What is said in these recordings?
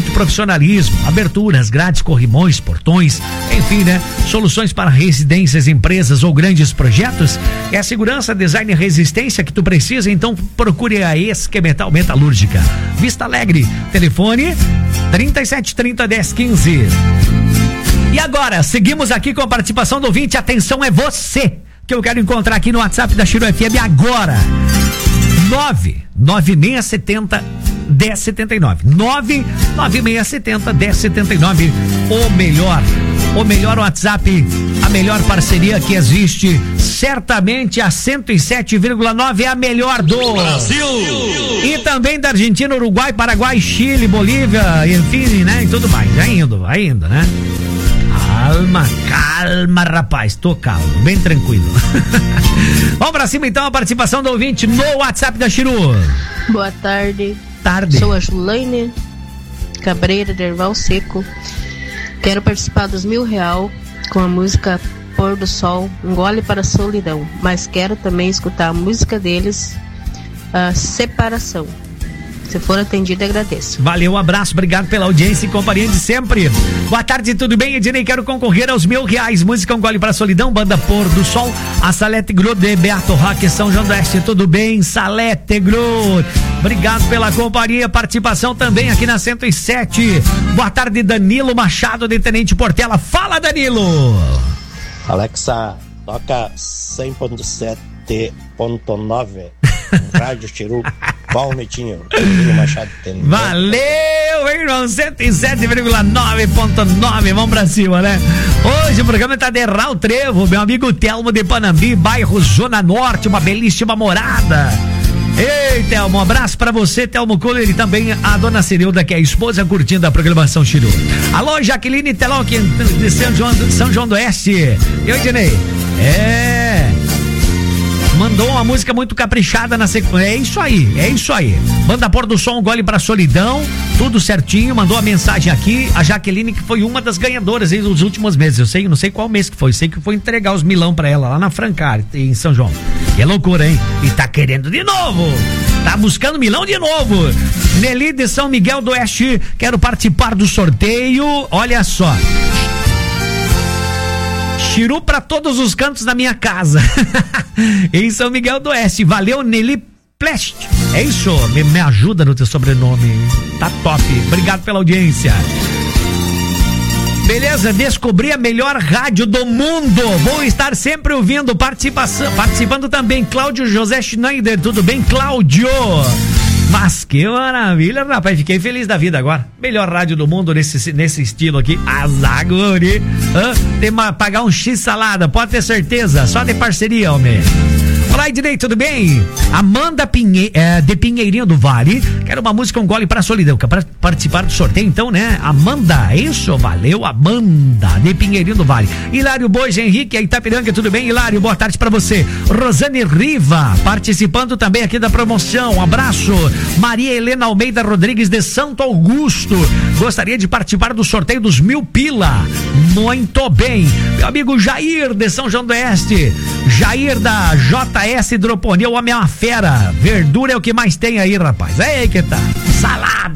muito profissionalismo, aberturas, grades, corrimões, portões, enfim, né? Soluções para residências, empresas ou grandes projetos. É a segurança, design e resistência que tu precisa, então procure a Esquemetal Metalúrgica. Vista Alegre, telefone 3730-1015. E agora, seguimos aqui com a participação do ouvinte. Atenção, é você que eu quero encontrar aqui no WhatsApp da Chiru FM agora. 99670-1079. 99670-1079. O melhor WhatsApp, a melhor parceria que existe. Certamente a 107,9 é a melhor do Brasil. E também da Argentina, Uruguai, Paraguai, Chile, Bolívia, enfim, né? E tudo mais. Vai indo, né? Calma, rapaz, tô calmo, bem tranquilo. Vamos pra cima então, a participação do ouvinte no WhatsApp da Chiru. Boa tarde. Sou a Julaine Cabreira de Erval Seco. Quero participar dos R$1.000 com a música Pôr do Sol, Um Gole para a Solidão. Mas quero também escutar a música deles, a Separação. Se for atendido, agradeço. Valeu, um abraço, obrigado pela audiência e companhia de sempre. Boa tarde, tudo bem? Ednei, quero concorrer aos R$1.000. Música Um Gole para a Solidão, banda Pôr do Sol, a Salete Gro de Beato Roque, São João do Oeste. Tudo bem, Salete Gro? Obrigado pela companhia, participação também aqui na 107. Boa tarde, Danilo Machado de Tenente Portela. Fala, Danilo! Alexa, toca 100.7.9 Rádio Chiru. Palmitinho, Machado. Valeu, irmão, 107,9.9, vamos pra cima, né? Hoje o programa tá de Raul Trevo, meu amigo Telmo de Panambi, bairro Zona Norte, uma belíssima morada. Ei, Telmo, um abraço pra você, Telmo Kohler, e também a dona Cirilda, que é a esposa, curtindo a programação Chiru. Alô, Jaqueline Teló, de São João do Oeste. Eu, Ednei, mandou uma música muito caprichada na sequência. É isso aí. Banda Pôr do Sol, Um Gole pra Solidão, tudo certinho. Mandou a mensagem aqui. A Jaqueline, que foi uma das ganhadoras aí dos últimos meses. Não sei qual mês que foi. Sei que foi entregar os milão pra ela lá na Francar, em São João. Que é loucura, hein? E tá querendo de novo. Tá buscando milão de novo. Nelly de São Miguel do Oeste, quero participar do sorteio. Olha só. Chiru pra todos os cantos da minha casa. Em São Miguel do Oeste. Valeu, Nelly Plest. É isso, me ajuda no teu sobrenome. Tá top. Obrigado pela audiência. Beleza, descobri a melhor rádio do mundo. Vou estar sempre ouvindo, participando também. Cláudio José Schneider. Tudo bem, Cláudio? Mas que maravilha, rapaz, fiquei feliz da vida agora. Melhor rádio do mundo nesse estilo aqui. Azaguri. Tem que pagar um X salada, pode ter certeza. Só de parceria, homem. Olá, Ednei, tudo bem? Amanda de Pinheirinho do Vale. Quero uma música Um Gole pra Solidão. Quer participar do sorteio, então, né? Amanda, isso, valeu, Amanda de Pinheirinho do Vale. Hilário Bois Henrique, Itapiranga, tudo bem, Hilário? Boa tarde pra você. Rosane Riva, participando também aqui da promoção. Um abraço. Maria Helena Almeida Rodrigues de Santo Augusto. Gostaria de participar do sorteio dos 1.000 pila. Muito bem. Meu amigo Jair de São João do Oeste. Jair da JS Hidroponia, o homem é uma fera. Verdura é o que mais tem aí, rapaz. Aí que tá. Salada.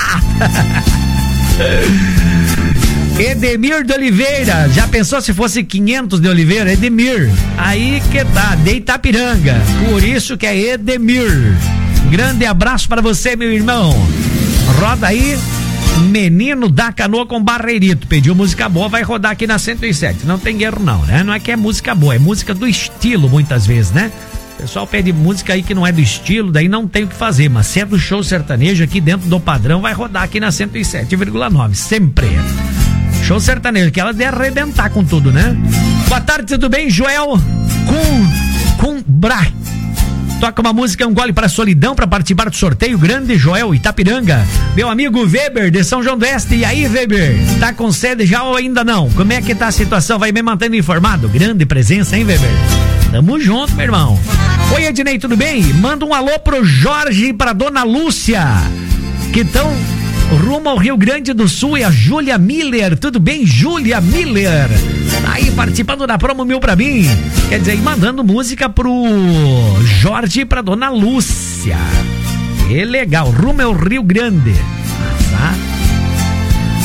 Edemir de Oliveira. Já pensou se fosse 500 de Oliveira? Edemir. Aí que tá, de Itapiranga. Por isso que é Edemir. Grande abraço pra você, meu irmão. Roda aí. Menino da Canoa com Barreirito. Pediu música boa, vai rodar aqui na 107. Não tem erro não, né? Não é que é música boa, é música do estilo muitas vezes, né? O pessoal pede música aí que não é do estilo, daí não tem o que fazer, mas se é do show sertanejo aqui dentro do padrão, vai rodar aqui na 107,9, sempre. Show sertanejo, que ela deve arrebentar com tudo, né? Boa tarde, tudo bem, Joel? Com Bra. Toca uma música Um Gole para a Solidão para participar do sorteio. Grande Joel, Itapiranga. Meu amigo Weber de São João do Oeste. E aí, Weber? Tá com sede já ou ainda não? Como é que tá a situação? Vai me mantendo informado. Grande presença, hein, Weber? Tamo junto, meu irmão. Oi, Ednei, tudo bem? Manda um alô pro Jorge e pra dona Lúcia, que estão rumo ao Rio Grande do Sul, e a Júlia Miller. Tudo bem, Júlia Miller? Tá aí participando da promo 1.000 pra mim. Quer dizer, mandando música pro Jorge e pra dona Lúcia. Que legal, rumo ao Rio Grande. Tá?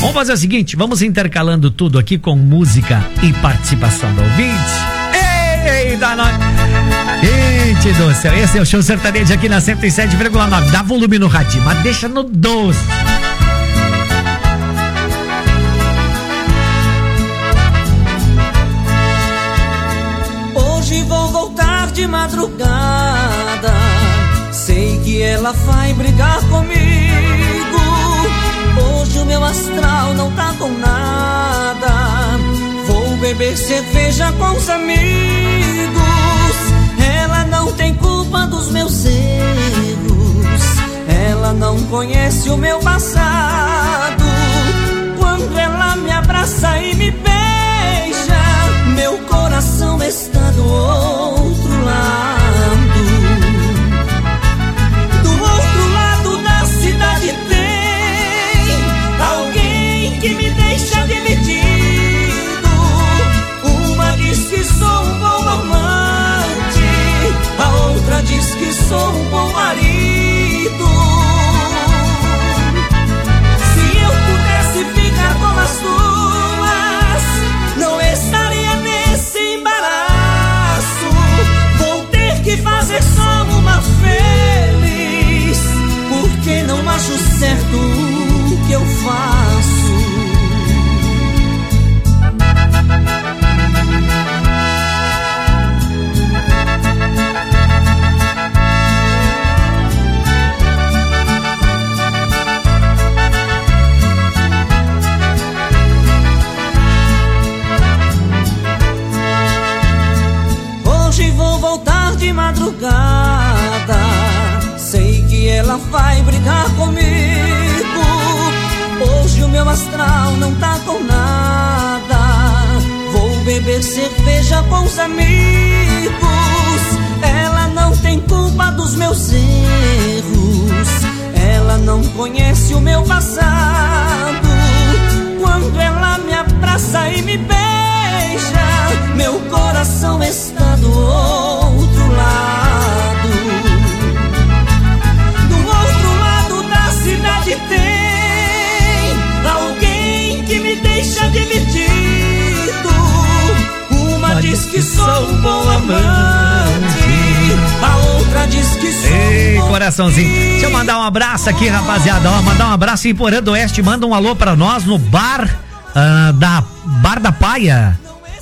Vamos fazer o seguinte, vamos intercalando tudo aqui com música e participação do ouvinte. Eita, nós. Gente do céu, esse é o Show Sertanejo aqui na 107,9. Dá volume no radinho, mas deixa no 12. Hoje vou voltar de madrugada. Sei que ela vai brigar comigo. Hoje o meu astral não tá com nada. Vou beber cerveja com os amigos. Ela não tem culpa dos meus erros. Ela não conhece o meu passado. Quando ela me abraça e me beija, meu coração está do outro lado. Do outro lado da cidade tem alguém que me deixa dividido. Uma diz que sou um bom amante, a outra diz que sou um bom marido. Se eu pudesse ficar com as duas, não estaria nesse embaraço. Vou ter que fazer só uma feliz, porque não acho certo o que eu faço. Hoje vou voltar de madrugada. Sei que ela vai brigar comigo. Hoje o meu astral não tá com nada. Vou beber cerveja com os amigos. Ela não tem culpa dos meus erros. Ela não conhece o meu passado. Quando ela me abraça e me beija, meu coração está do outro lado. Do outro lado da cidade tem alguém que me deixa dividido. Uma diz que sou um bom amante, a outra diz que sou Ei, um bom coraçãozinho. Deixa eu mandar um abraço aqui, rapaziada. Ó, mandar um abraço em Porã do Oeste. Manda um alô pra nós no bar Bar da Paia.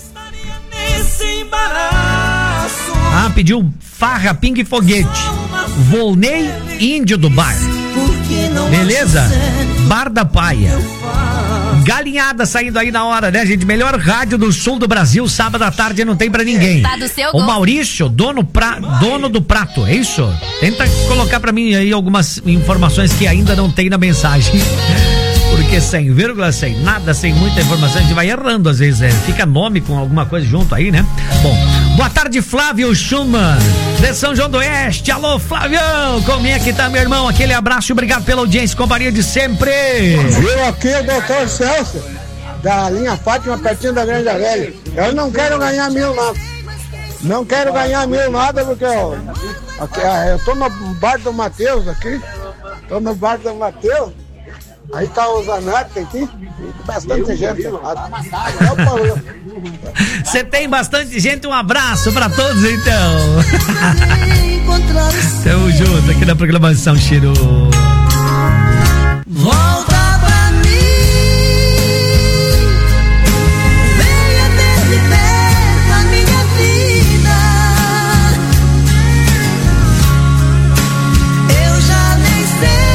Pediu farra, pinga e foguete. Volney Índio do bar. Beleza? Bar da Paia. Galinhada saindo aí na hora, né, gente? Melhor rádio do sul do Brasil, sábado à tarde não tem pra ninguém. Tá do seu o Maurício, dono do prato, é isso? Tenta colocar pra mim aí algumas informações que ainda não tem na mensagem. Porque sem vírgula, sem nada, sem muita informação, a gente vai errando às vezes, fica nome com alguma coisa junto aí, né? Bom, boa tarde, Flávio Schumann, de São João do Oeste. Alô, Flavião, como é que tá, meu irmão? Aquele abraço e obrigado pela audiência, companhia de sempre. Eu aqui, o doutor Celso, da linha Fátima, pertinho da Grande Velha. Eu não quero ganhar 1.000 nada. Não quero ganhar 1.000 nada, porque eu tô no bar do Matheus aqui. Tô no bar do Matheus. Aí tá o Zanatti aqui, bastante gente. Você tem bastante gente, um abraço pra todos então. Tamo junto aqui na programação Chiru. Volta pra mim, venha ter de perto a minha vida. Eu já nem sei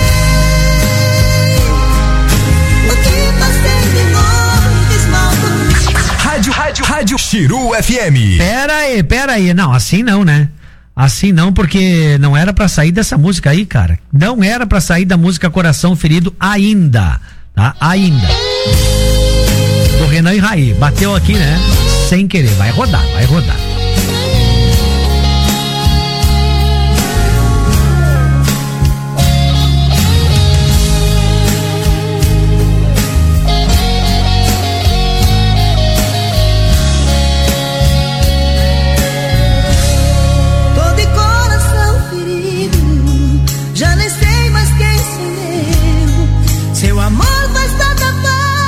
Rádio Chiru FM. Pera aí, não, assim não, né? Assim não, porque não era pra sair dessa música aí, cara. Não era pra sair da música Coração Ferido ainda, tá? Ainda. Do Renan e Raí, bateu aqui, né? Sem querer, vai rodar. Já nem sei mais quem sou eu. Seu amor faz tanta falta.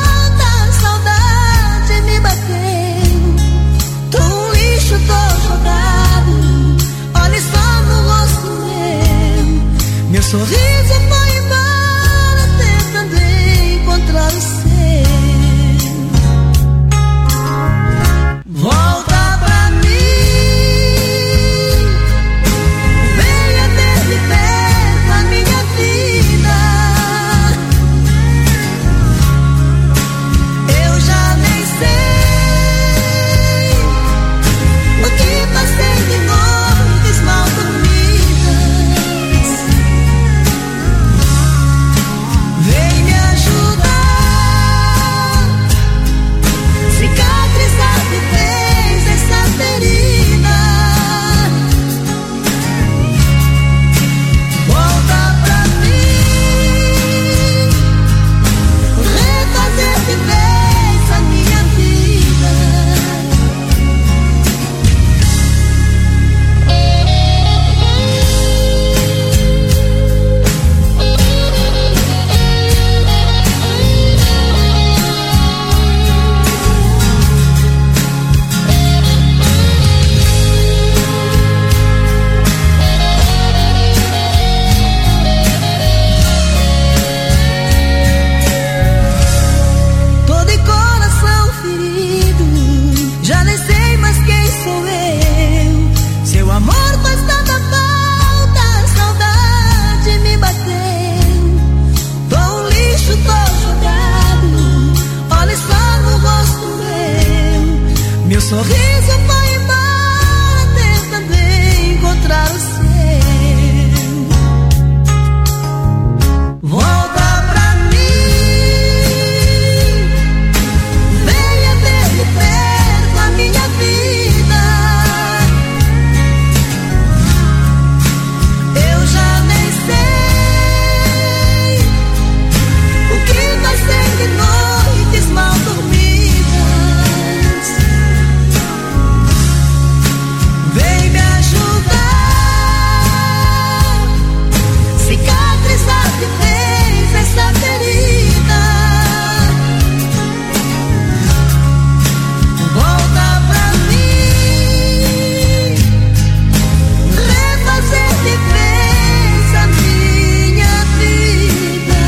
sorriso foi embora, tentando encontrar o seu. Volta pra mim, venha ver de perto a minha vida. Eu já nem sei o que vai ser de noites mal dormidas. Vem me ajudar, cicatrizar de vez essa ferida. Volta pra mim, refazer de vez a minha vida.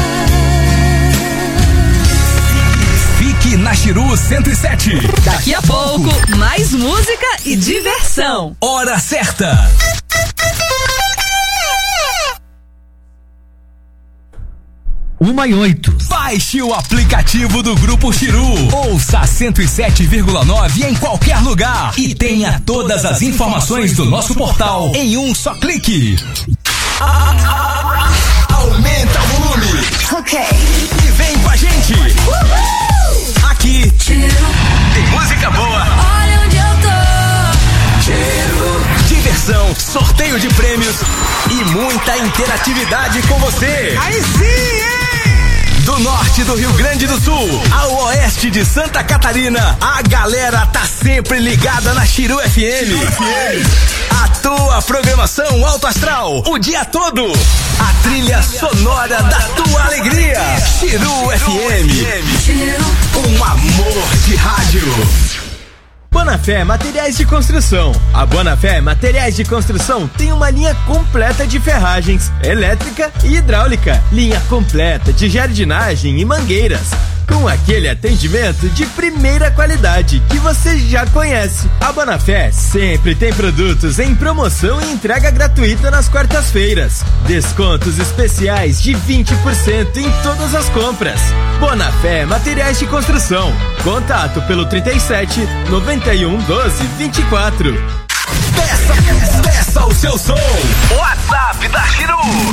Fique na Chiru 107. Daqui a pouco, mais música e diversão. Hora certa. Uma e 8. Baixe o aplicativo do Grupo Chiru. Ouça 107,9 em qualquer lugar. E tenha todas as informações do nosso portal em um só clique. Aumenta o volume. Ok. E vem com a gente. Aqui tem música boa. Olha onde eu tô. Diversão, sorteio de prêmios e muita interatividade com você. Aí sim, hein? Do norte do Rio Grande do Sul ao oeste de Santa Catarina, a galera tá sempre ligada na Chiru FM. A tua programação alto astral o dia todo. A trilha sonora da tua alegria. Chiru FM. Um amor de rádio. Bonafé Materiais de Construção. A Bonafé Materiais de Construção tem uma linha completa de ferragens, elétrica e hidráulica, linha completa de jardinagem e mangueiras, com aquele atendimento de primeira qualidade que você já conhece. A Bonafé sempre tem produtos em promoção e entrega gratuita nas quartas-feiras. Descontos especiais de 20% em todas as compras. Bonafé Materiais de Construção. Contato pelo 37 91 12 24. Peça o seu som. WhatsApp da Chiru.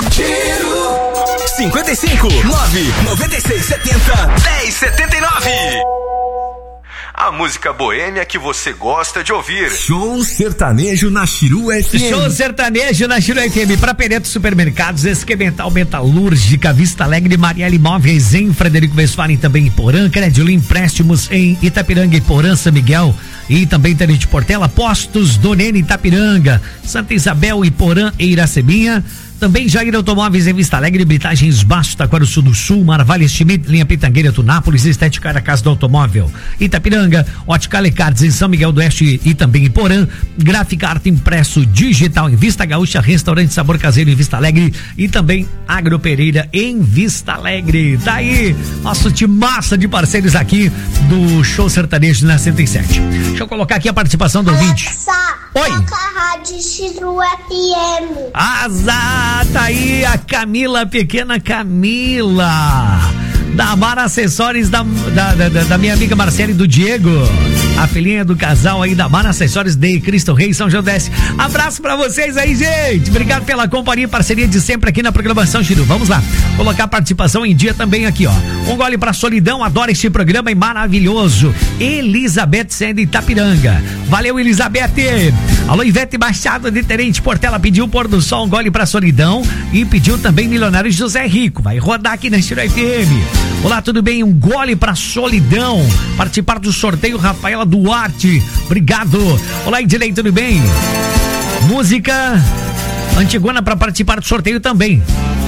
55 9 96 70 10 79. A música boêmia que você gosta de ouvir. Show sertanejo na Chiru FM. Show sertanejo na Chiru FM. Pra Pereto Supermercados, Esquemental Metalúrgica, Vista Alegre, Marielle Imóveis em Frederico Westphalen, também em Porã, Crédito Empréstimos em Itapiranga e Porã, São Miguel e também Tenente Portela, Postos Donene Itapiranga, Santa Isabel e Porã e Iracebinha. Também Jair Automóveis em Vista Alegre, Britagens Baixo, Taquaruçu do Sul, Marvalha Schmidt, linha Pitangueira, Tunápolis, Estética da Casa do Automóvel, Itapiranga, Ótica Lecardes em São Miguel do Oeste e também em Porã, Gráfica Arte Impresso Digital em Vista Gaúcha, Restaurante Sabor Caseiro em Vista Alegre e também Agro Pereira em Vista Alegre. Daí, nosso timaça de parceiros aqui do Show Sertanejo na 107. Deixa eu colocar aqui a participação do ouvinte. Oi. Toca a Rádio Chiru FM. Azar. Tá aí a Camila, pequena Camila, da Amar Acessórios, da minha amiga Marcela e do Diego, a filhinha do casal aí da Amar Acessórios de Cristo Rei, São João d'Este. Abraço pra vocês aí, gente. Obrigado pela companhia e parceria de sempre aqui na programação Chiru. Vamos lá, colocar a participação em dia também aqui, ó. Um gole pra solidão, adora este programa e maravilhoso. Elizabeth Sende Itapiranga. Valeu, Elizabeth. Alô, Ivete Machado de Tenente Portela pediu Pôr do Sol, um gole pra solidão e pediu também Milionário José Rico. Vai rodar aqui na Chiru FM. Olá, tudo bem? Um gole pra solidão. Participar do sorteio, Rafaela Duarte. Obrigado. Olá, Edilei, tudo bem? Música Antigona pra participar do sorteio também.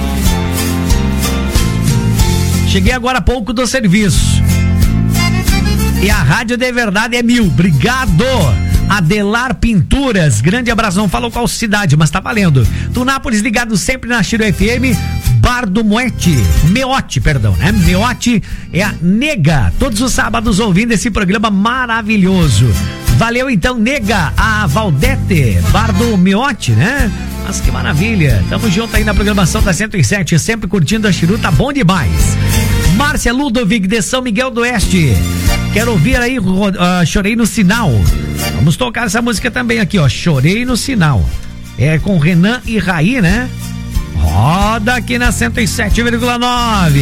Cheguei agora há pouco do serviço. E a rádio de verdade é 1000. Obrigado. Adelar Pinturas, grande abraço, não falou qual cidade, mas tá valendo. Tunápolis ligado sempre na Chiru FM. Bar do Meote, né? Meote é a Nega, todos os sábados ouvindo esse programa maravilhoso. Valeu então, Nega, a Valdete, Bar do Meote, né? Mas que maravilha, tamo junto aí na programação da 107, sempre curtindo a Chiru, tá bom demais. Márcia Ludovic de São Miguel do Oeste, quero ouvir aí, chorei no sinal. Vamos tocar essa música também aqui, ó. Chorei no Sinal. É com Renan e Raí, né? Roda aqui na 107,9.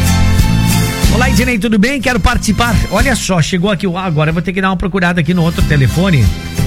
Olá, Ednei, tudo bem? Quero participar. Olha só, chegou aqui. Agora eu vou ter que dar uma procurada aqui no outro telefone.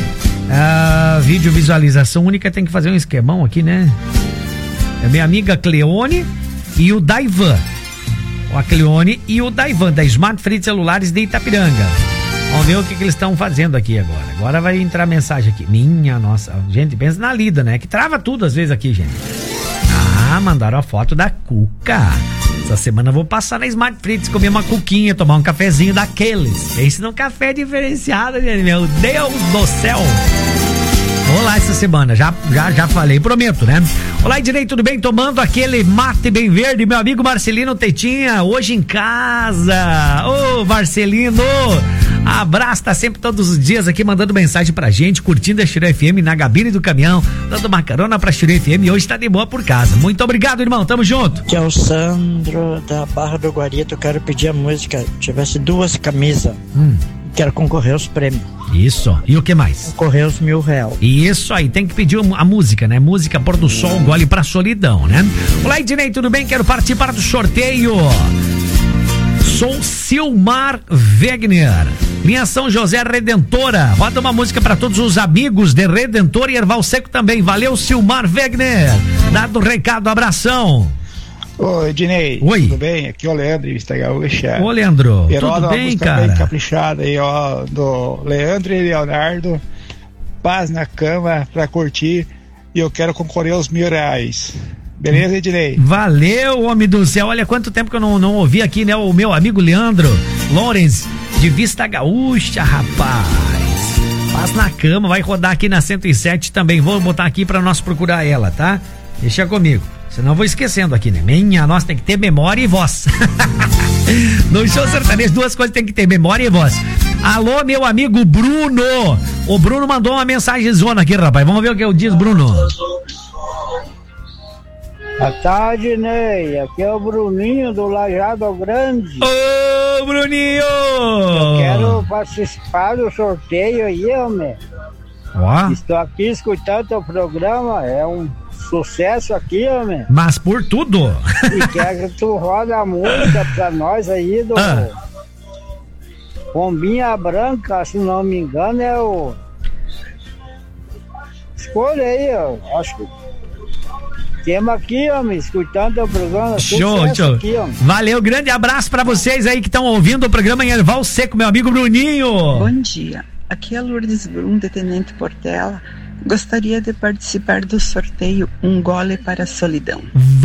Vídeo visualização única, tem que fazer um esquemão aqui, né? É minha amiga Cleone e o Daivan. A Cleone e o Daivan, da Smart Free Celulares de Itapiranga. Vamos ver o que eles estão fazendo aqui agora. Agora vai entrar mensagem aqui. Minha nossa. Gente, pensa na lida, né? Que trava tudo às vezes aqui, gente. Mandaram a foto da cuca. Essa semana eu vou passar na Smart Fritz, comer uma cuquinha, tomar um cafezinho daqueles. Pense num café diferenciado, gente. Meu Deus do céu. Vou lá essa semana, já falei, prometo, né? Olá, Ednei, tudo bem? Tomando aquele mate bem verde, meu amigo Marcelino Tetinha, hoje em casa. Ô, Marcelino, abraço, tá sempre todos os dias aqui mandando mensagem pra gente, curtindo a Chiru FM na gabine do caminhão, dando uma carona pra Chiru FM e hoje tá de boa por casa. Muito obrigado, irmão, tamo junto. Aqui é o Sandro da Barra do Guarito, quero pedir a música, tivesse 2 camisas, quero concorrer aos prêmios. Isso, e o que mais? Concorrer aos R$1.000. Isso aí, tem que pedir a música, né? Música Pôr do Sol, Gole pra Solidão, né? Olá, Ednei, tudo bem? Quero participar do sorteio. Sou Silmar Wegner, linha São José Redentora. Roda uma música para todos os amigos de Redentor e Erval Seco também. Valeu, Silmar Wegner. Dado o recado, abração. Ô, Ednei, oi. Tudo bem? Aqui é o Leandro, Vista Gaúcha. Ô, Leandro, tudo bem, cara? Bem caprichada aí, ó, do Leandro e Leonardo. Paz na cama pra curtir e eu quero concorrer aos R$1.000. Beleza, Ednei? Valeu, homem do céu. Olha quanto tempo que eu não ouvi aqui, né? O meu amigo Leandro Lorenz, de Vista Gaúcha, rapaz. Paz na cama, vai rodar aqui na 107 também. Vou botar aqui pra nós procurar ela, tá? Deixa comigo. Senão eu vou esquecendo aqui, né? Minha nossa, tem que ter memória e voz. No show sertanejo, 2 coisas tem que ter, memória e voz. Alô, meu amigo Bruno. O Bruno mandou uma mensagem zona aqui, rapaz. Vamos ver o que eu diz, Bruno. Boa tarde, Ney. Aqui é o Bruninho do Lajado Grande. Ô, Bruninho! Eu quero participar do sorteio aí, homem. Ó. Estou aqui escutando o programa, é um sucesso aqui, homem. Mas por tudo. E quero que tu roda a música pra nós aí do Pombinha Branca, se não me engano, é o... Escolha aí, ó. Acho que temos aqui, homem, escutando o programa. Show. Aqui, valeu, grande abraço pra vocês aí que estão ouvindo o programa em Erval Seco, meu amigo Bruninho. Bom dia, aqui é a Lourdes Brum, de Tenente Portela. Gostaria de participar do sorteio Um Gole para a Solidão.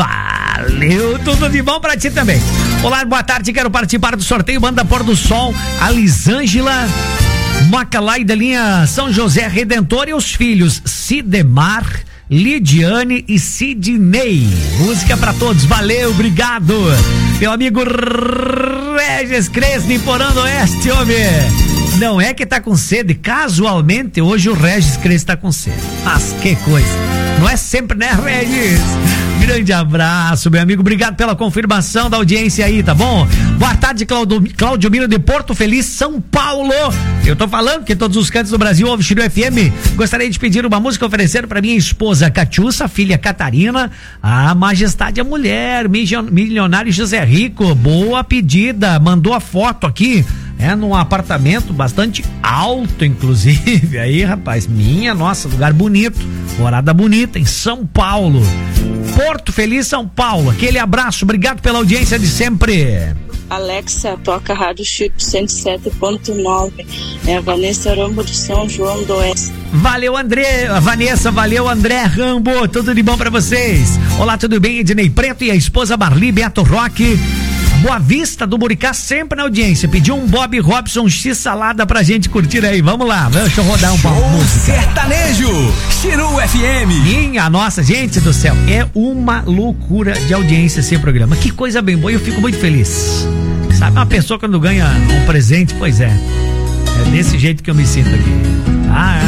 Valeu, tudo de bom pra ti também. Olá, boa tarde, quero participar do sorteio Banda Pôr do Sol, a Lisângela Macalai da linha São José Redentor e os filhos Sidemar, Lidiane e Sidney. Música pra todos, valeu, obrigado. Meu amigo Regis Cresni, Porã do Oeste, homem. Não é que tá com sede, casualmente hoje o Regis Cresni tá com sede. Mas que coisa, não é sempre, né, Regis? Grande abraço, meu amigo, obrigado pela confirmação da audiência aí, tá bom? Boa tarde, Cláudio Miro de Porto Feliz, São Paulo. Eu tô falando que todos os cantos do Brasil ouvem Chiru FM. Gostaria de pedir uma música oferecendo pra minha esposa Catiúça, filha Catarina, a Majestade a Mulher, Milionário José Rico. Boa pedida, mandou a foto aqui. É num apartamento bastante alto, inclusive. Aí, rapaz, minha nossa, lugar bonito, morada bonita em São Paulo. Porto Feliz, São Paulo. Aquele abraço, obrigado pela audiência de sempre. Alexa, toca Rádio Chico 107.9. É a Vanessa Rambo de São João do Oeste. Valeu, Vanessa, valeu, André Rambo, tudo de bom pra vocês. Olá, tudo bem? Ednei Preto e a esposa Marli Beto Roque. Boa Vista do Buricá, sempre na audiência. Pediu um Bob Robson X-salada pra gente curtir aí. Vamos lá, deixa eu rodar um pouco. Sertanejo, Chiru FM. Minha nossa, gente do céu, é uma loucura de audiência esse programa. Que coisa bem boa, eu fico muito feliz. Sabe uma pessoa quando ganha um presente? Pois é. É desse jeito que eu me sinto aqui. Ai.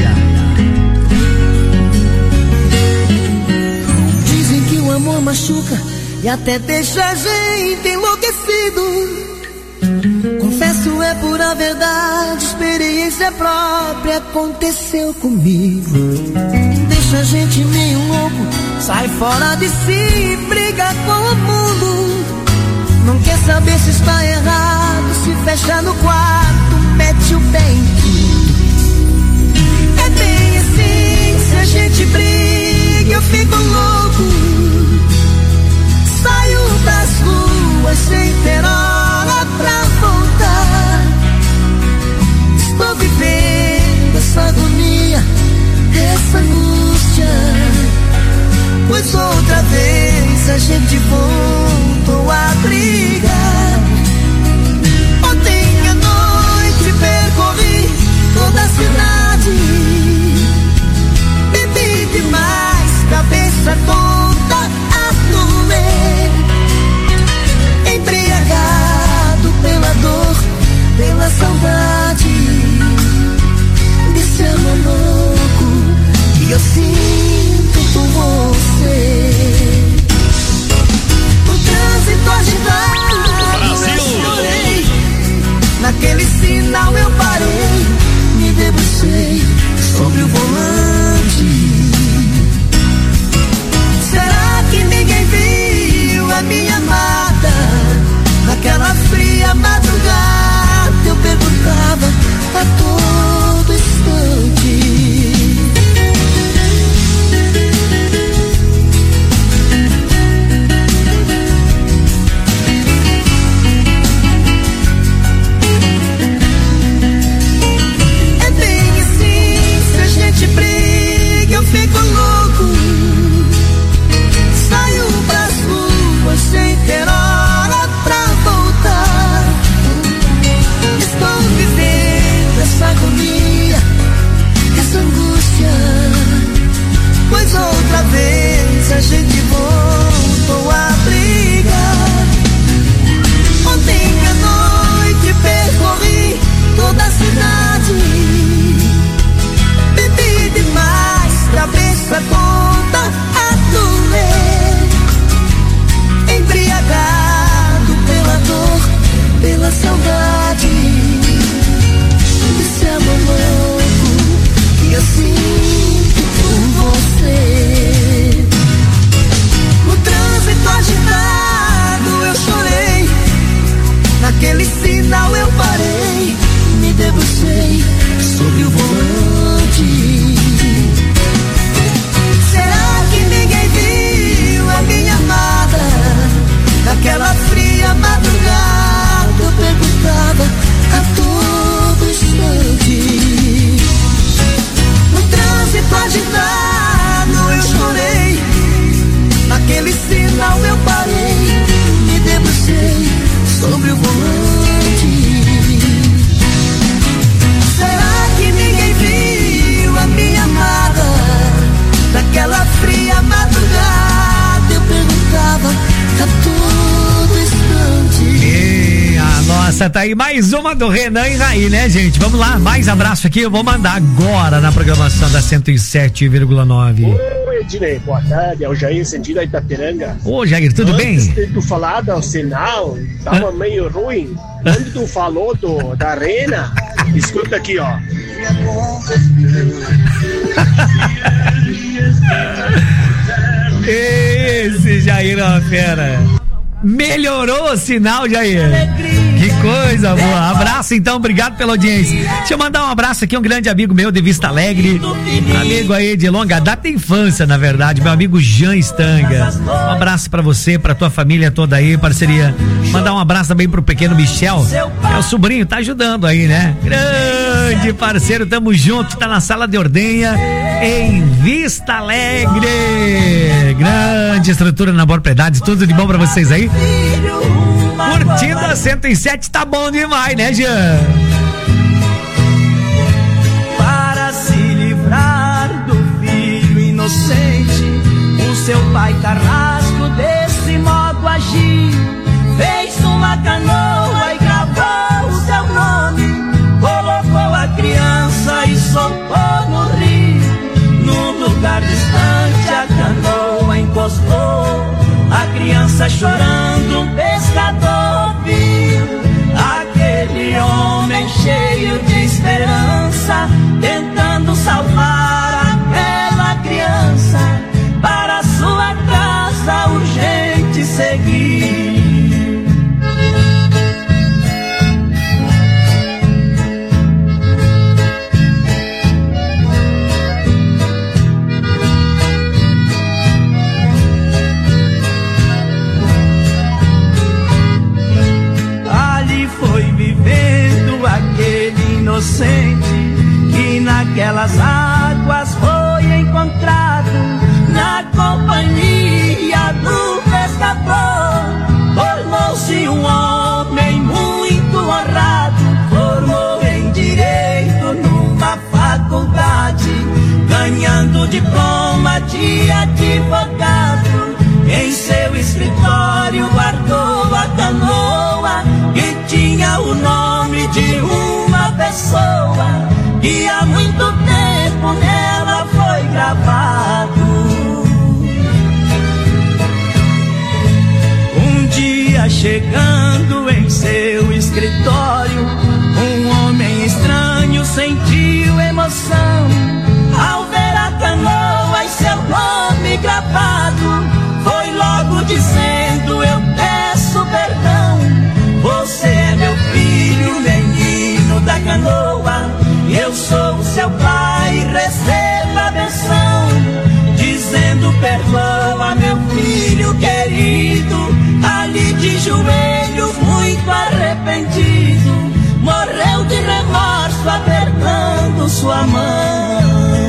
Dizem que o amor machuca e até deixa a gente enlouquecido. Confesso, é é pura verdade, experiência própria aconteceu comigo. Deixa a gente meio louco, sai fora de si, briga com o mundo. Não quer saber se está errado, se fecha no quarto, mete o pé em tudo. É bem assim, se a gente briga eu fico louco. Saio das ruas sem ter hora pra voltar. Estou vivendo essa agonia, essa angústia, pois outra vez a gente voltou a brigar. Ontem à noite percorri toda a cidade, bebi demais, cabeça toda a doer, embriagado pela dor, pela saudade desse amor louco que eu sinto por você. No trânsito agitado eu chorei, naquele sinal eu parei, me debrucei sobre o volante. Será que ninguém viu a minha amada? Naquela fria madrugada eu perguntava a todo instante. É bem assim, se a gente briga eu fico louco. Saio pras ruas sem ter hora pra voltar. Estou vivendo essa agonia, essa angústia, pois outra vez a gente voltou a brigar. Ontem à noite percorri toda a cidade, bebi demais, cabeça toda a doer, embriagado pela dor, pela saudade desse amor louco que eu sinto por você. No trânsito agitado eu chorei, naquele sinal eu parei, me debrucei sobre o volante. Será que ninguém viu a minha amada? Naquela fria madrugada eu perguntava a todo instante. No trânsito agitado eu chorei, naquele sinal eu parei, me debrucei sobre o volante. Será que ninguém viu a minha amada? Naquela fria madrugada eu perguntava a todo instante. E a nossa, tá aí mais uma do Renan e Raí, né, gente? Vamos lá, mais abraço aqui, eu vou mandar agora na programação da 107,9. Oi, Ednei, boa tarde, é o Jair Sentido da Itapiranga. Ô, Jair, tudo bem? Antes de tu falar do sinal, tava meio ruim. Quando tu falou da arena, escuta aqui, ó. Esse Jair é uma fera. Melhorou o sinal, Jair. Que coisa boa. Abraço então, obrigado pela audiência. Deixa eu mandar um abraço aqui, um grande amigo meu de Vista Alegre, amigo aí de longa data, infância, na verdade, meu amigo Jean Stanga. Um abraço pra você, pra tua família toda aí, parceria. Mandar um abraço também pro pequeno Michel, é o sobrinho, tá ajudando aí, né? Grande parceiro, tamo junto, tá na Sala de Ordenha, em Vista Alegre. Grande estrutura na propriedade, tudo de bom pra vocês aí. Curtindo a 107, tá bom demais, né, Jean? Para se livrar do filho inocente, o seu pai carrasco desse modo agiu. Fez uma canoa e gravou o seu nome, colocou a criança e soltou no rio. Num lugar distante a canoa encostou, a criança chorando, um pescador viu aquele homem pelas águas foi encontrado na companhia do pescador. Tornou-se um homem muito honrado, formou em direito numa faculdade, ganhando diploma de advogado. Em seu escritório guardou a canoa que tinha o nome de uma pessoa que há muito tempo nela foi gravado. Um dia chegando em seu escritório, um homem estranho sentiu emoção ao ver a canoa e seu nome gravado. Foi logo dizendo: eu peço perdão, você é meu filho, menino da canoa. Eu sou o seu pai, receba a benção. Dizendo: perdoa, meu filho querido. Ali de joelho, muito arrependido, morreu de remorso, apertando sua mão.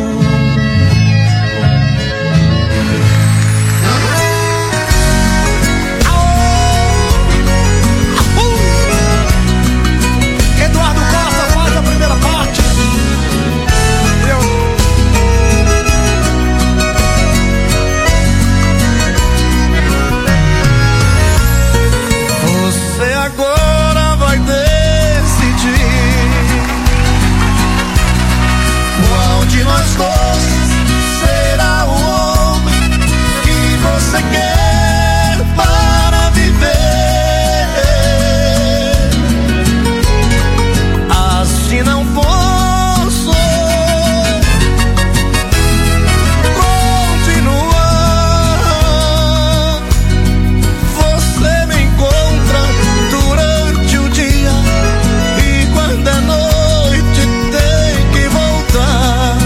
Agora vai decidir qual de nós dois será o homem que você quer para viver. Assim não posso continuar. Você me encontra durante o dia e quando é noite tem que voltar.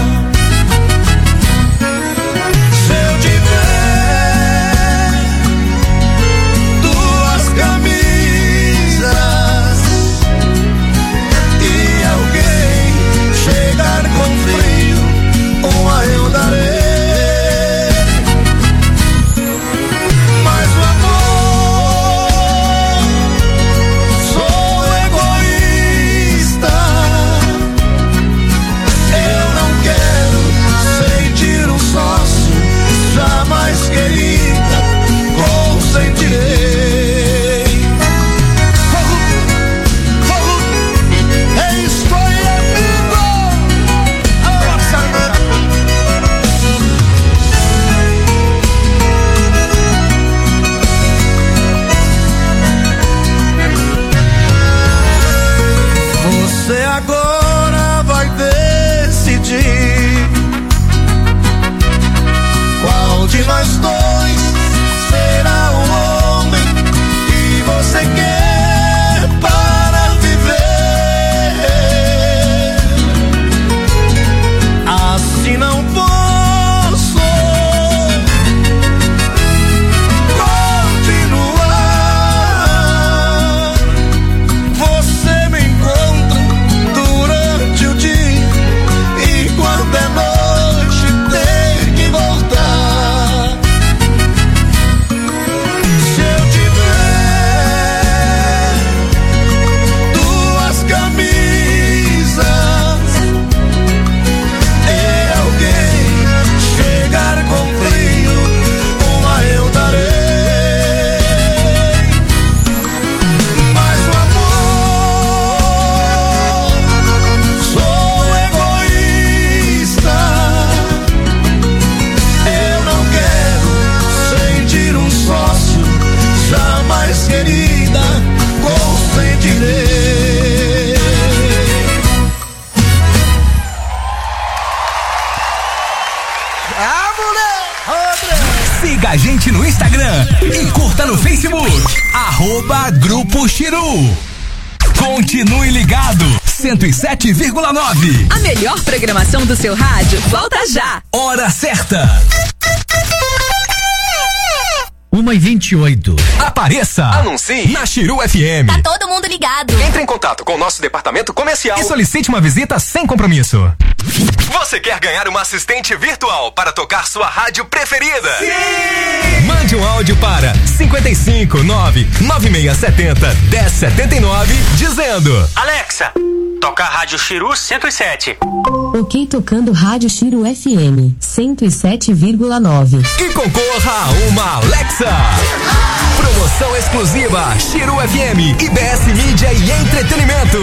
Se eu tiver duas camisas e alguém chegar com frio, uma eu darei. Mas o amor, sou egoísta. Eu não quero sentir um sócio, jamais querida, consentirei. Estou amigo. Você agora vai decidir qual de nós dois será o homem que você quer para viver. Assim não posso continuar. Você me encontra durante o dia e quando é noite tem que voltar. Se eu tiver duas camisas e alguém chegar com frio, uma eu darei. Mas o amor, sou egoísta. Eu não quero sentir um sócio, jamais querida, consentirei. Siga a gente no Instagram e curta no Facebook. @Grupo Chiru. Continue ligado. 107,9. A melhor programação do seu rádio volta já. Hora certa. 1h28. Apareça. Anuncie na Chiru FM. Tá todo mundo ligado. Entre em contato com o nosso departamento comercial e solicite uma visita sem compromisso. Você quer ganhar uma assistente virtual para tocar sua rádio preferida? Sim! Mande um áudio para 559-9670-1079 dizendo: Alexa, toca a Rádio Chiru 107. Ok, tocando Rádio Chiru FM 107,9. E concorra a uma Alexa. Promoção exclusiva Chiru FM, IBS Mídia e Entretenimento.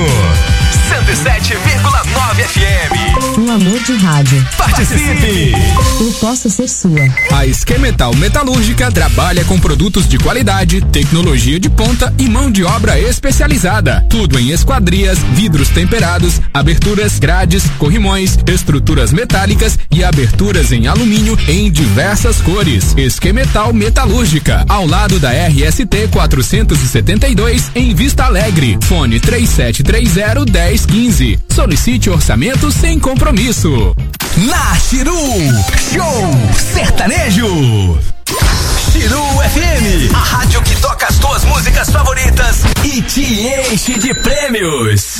107,9 FM. Um amor de rádio. Participe! Eu posso ser sua. A Esquemetal Metalúrgica trabalha com produtos de qualidade, tecnologia de ponta e mão de obra especializada. Tudo em esquadrias, vidros temperados, aberturas, grades, corrimões, estruturas metálicas e aberturas em alumínio em diversas cores. Esquemetal Metalúrgica, ao lado da RST 472 em Vista Alegre. Fone 3730-1015. Solicite orçamento sem compromisso. Na Chiru, show sertanejo. Chiru FM, a rádio que toca as tuas músicas favoritas e te enche de prêmios.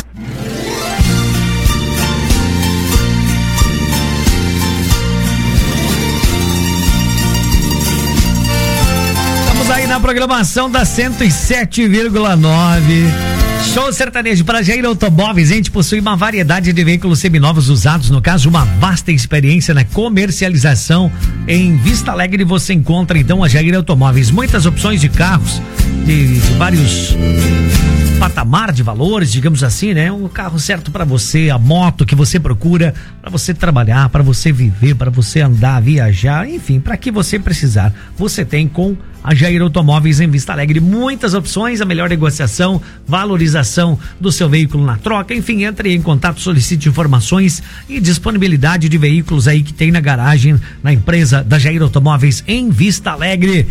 Estamos aí na programação da 107,9. Show sertanejo para Jair Automóveis. A gente possui uma variedade de veículos seminovos usados, no caso uma vasta experiência na comercialização. Em Vista Alegre você encontra então a Jair Automóveis, muitas opções de carros de vários patamar de valores, digamos assim, né? Um carro certo para você, a moto que você procura, para você trabalhar, para você viver, para você andar, viajar, enfim, para que você precisar, você tem com a Jair Automóveis em Vista Alegre. Muitas opções, a melhor negociação, valorização do seu veículo na troca, enfim, entre em contato, solicite informações e disponibilidade de veículos aí que tem na garagem, na empresa da Jair Automóveis em Vista Alegre.